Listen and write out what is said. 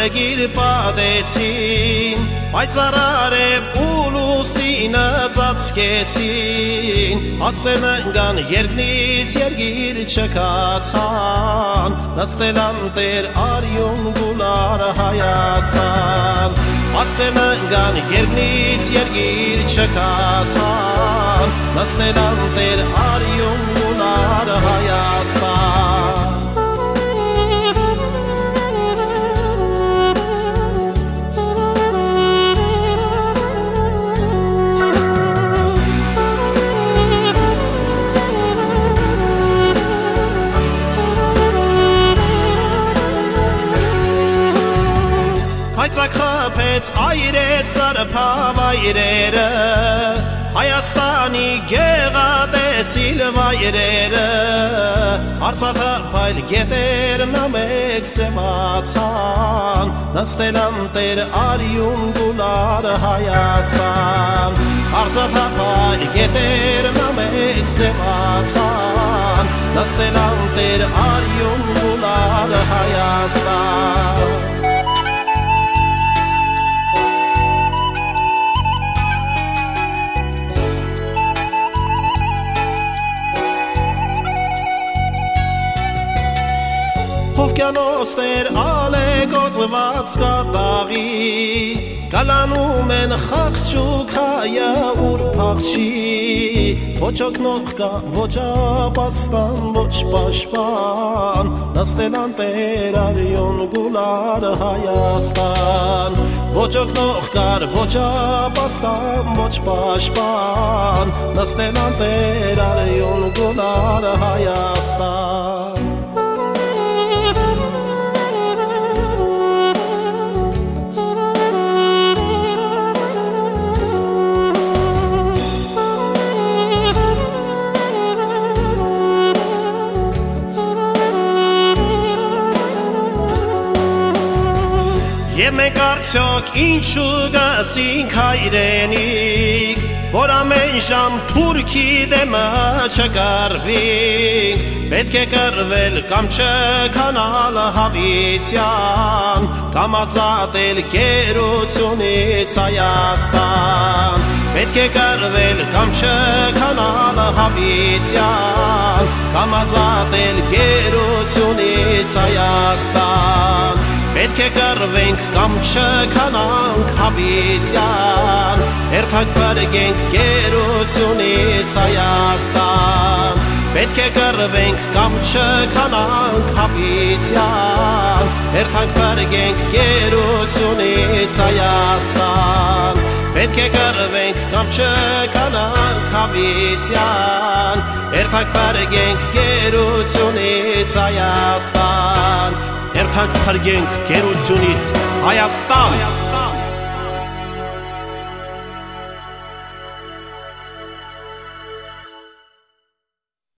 գիր պատեցին, պայծառարև ուլուսինը ծածկեցին, աստղերն ընկան երկնից երգիր չքացան, նստելան Տեր արյուն գուլար Հայաստան, աստղերն ընկան երկնից երգիր չքացան, նստելան Տեր արյուն գուլար Հայաստան. Հայցակ խփեց այրեց սրբավայրերը, Հայաստանի գեղատեսիլ վայրերը, Արցախը փայլ գետերն ամեկ սևացան, նստելան Տեր արյուն գուլար Հայաստան, Արցախը փայլ գետերն ամեկ սևացան, նստելան Տեր արյուն գուլար Հայաստան. Հովկյանոցներ ալեկոծված կատաղի, Կալանում են խաղչուկ հայը ուր փախչի, Ոչ օգնող կա, ոչ ապաստան, ոչ պաշտպան, Նստելան Տեր արյուն գուլար Հայաստան, Ոչ օգնող կար, ոչ ապաստան, ոչ պաշտպան, Նստելան Տեր արյուն գուլար Հայաստան. Եվ մենք արդյոք ինչու գասինք հայրենիք, Որ ամեն ժամ թուրքի դեմը չկռվինք, Պետք է կռվել կամ չքանալ հավիտյան, Կամ ազատել գերությունից Հայաստան, Պետք է կռվել կամ չքանալ հավիտյան, Կամ ազատել գերությունից Հայաստան, Պետք է կռվենք կամ չքանանք հավիտյան, Հերթակ բարգենք գերությունից Հայաստան, Պետք է կռվենք կամ չքանանք հավիտյան, Հերթակ բարգենք գերությունից Հայաստան, Պետք է կռվենք կամ չքանանք հավիտյան, Հերթակ բարգենք գերությունից Հայաստան, Հերթակ բարգենք գերությունից Հայաստան.